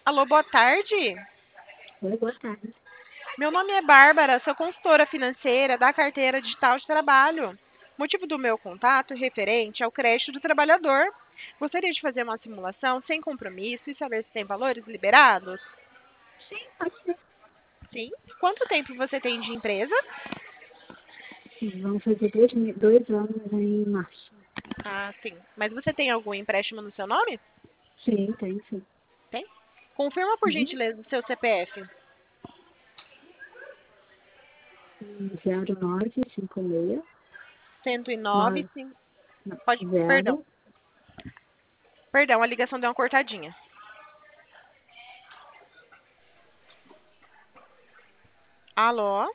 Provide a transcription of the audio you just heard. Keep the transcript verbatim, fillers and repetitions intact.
Alô, boa tarde. Oi, boa tarde. Meu nome é Bárbara, sou consultora financeira da carteira digital de trabalho. Motivo do meu contato é referente ao crédito do trabalhador. Gostaria de fazer uma simulação sem compromisso e saber se tem valores liberados? Sim, pode ser. Sim. Quanto tempo você tem de empresa? Sim, vamos fazer dois, me- dois anos em março. Ah, sim. Mas você tem algum empréstimo no seu nome? Sim, tem sim. Tem. Confirma por Uhum. gentileza o seu C P F. Hum, zero nove cinco seis cento e nove, nove sim. não, Pode, perdão. zero Perdão, a ligação deu uma cortadinha. Alô?